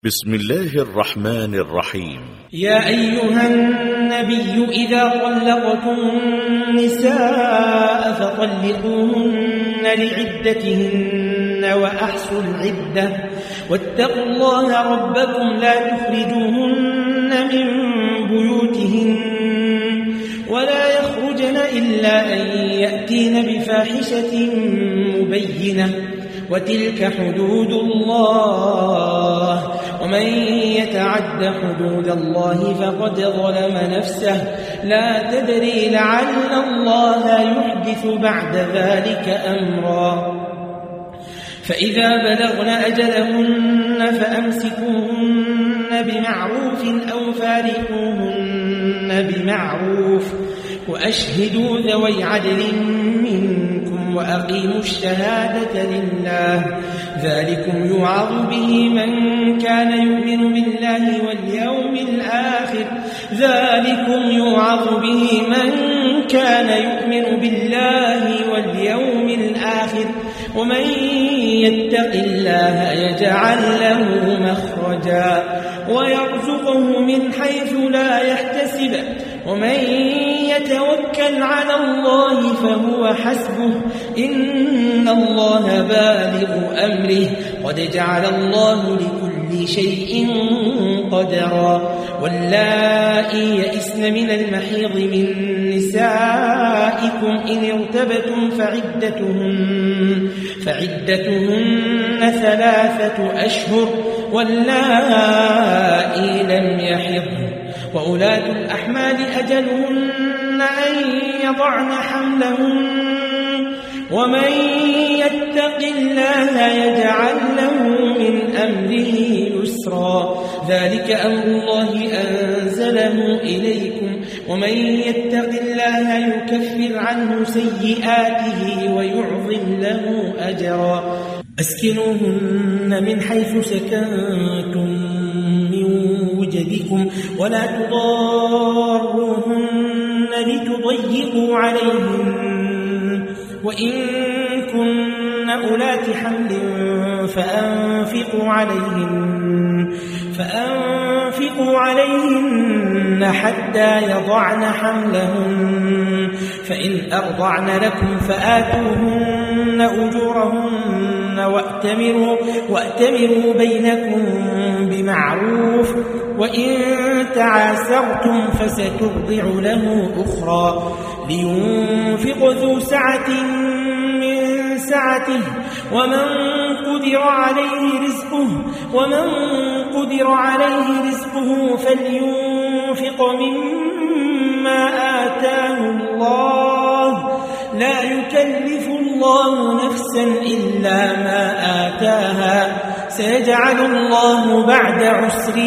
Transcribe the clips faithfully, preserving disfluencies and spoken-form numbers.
بسم الله الرحمن الرحيم. يا أيها النبي إذا طلقتم النساء فطلقوهن لعدتهن وأحصوا العدة واتقوا الله ربكم لا تخرجوهن من بيوتهن ولا يخرجن إلا أن يأتين بفاحشة مبينة وتلك حدود الله ومن يتعد حدود الله فقد ظلم نفسه لا تدري لعل الله يحدث بعد ذلك أمرا فإذا بلغن أجلهن فأمسكوهن بمعروف أو فارقوهن بمعروف وأشهدوا ذوي عدل منكم وأقيموا الشهادة لله ذلكم يوعظ به من كان يؤمن بالله واليوم الآخر ذلكم يوعظ به من كان يؤمن بالله واليوم الآخر ومن يتق الله يجعل له مخرجا ويرزقه من حيث لا يحتسب ومن يتوكل على الله فهو حسبه إن الله بالغ أمره قد جعل الله لكل شيء قدرا واللائي يئسن من المحيض من نسائكم إن ارتبتم فعدتهن فعدتهن ثلاثة أشهر واللائي لم يحضن وأولاة الأحمال أجلهن أن يضعن حملهن ومن يتق الله يجعل له من أمره يسرا ذلك أمر الله أنزله إليكم ومن يتق الله يكفر عنه سيئاته ويعظم له أجرا أسكنوهن من حيث سكنتم من وجدكم ولا تضاروهن لتضيقوا عليهن وإن كن أولات حمل فأنفقوا عليهن فأنفقوا عليهن حتى يضعن حملهن فإن أرضعن لكم فآتوهن أجورهن وأتمروا, وأتمروا بينكم بمعروف وإن تعاسرتم فسترضع له أخرى لينفق ذو سعة من سعته ومن قدر عليه رزقه ومن قدر عليه رزقه فلينفق مما آتاه الله لا يكلف الله نفسا إلا ما آتاها سيجعل الله بعد عسر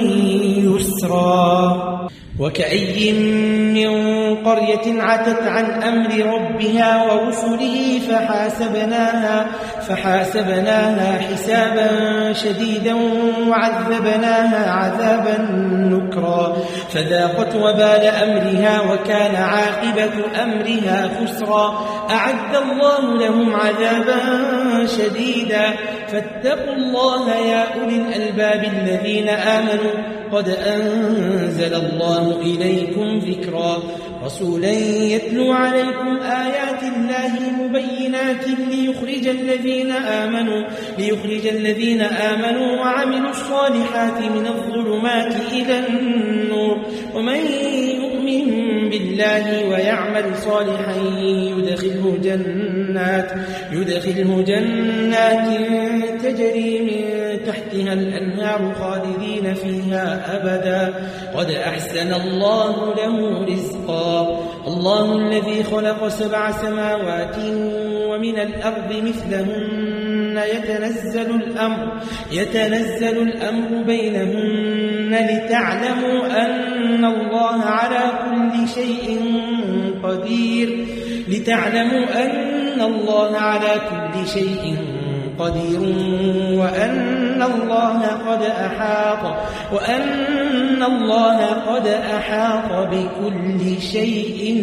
يسرا وكأي من قرية عتت عن أمر ربها ورسله فحاسبناها, فحاسبناها حسابا شديدا وعذبناها عذابا نكرا فذاقت وبال أمرها وكان عاقبة أمرها خسرا أعد الله لهم عذابا شديدا فاتقوا الله يا أولي الألباب الذين آمنوا قد أنزل الله إليكم ذكرا رسولا يتلو عليكم آيات الله مبينات ليخرج الذين آمنوا ليخرج الذين آمنوا وعملوا الصالحات من الظلمات إلى النور ومن يؤمن بالله ويعمل صالحا يدخله جنات يدخله جنات تجري من تحتها الأنهار خالدين فيها أبدا قد أحسن الله له رزقا الله الذي خلق سبع سماوات ومن الأرض مثلهن يتنزل الأمر يتنزل الأمر بينهن لتعلموا أن الله على كل شيء قدير لتعلموا أن الله على كل شيء قدير وأن الله قد أحاط وأن الله قد أحاط بكل شيء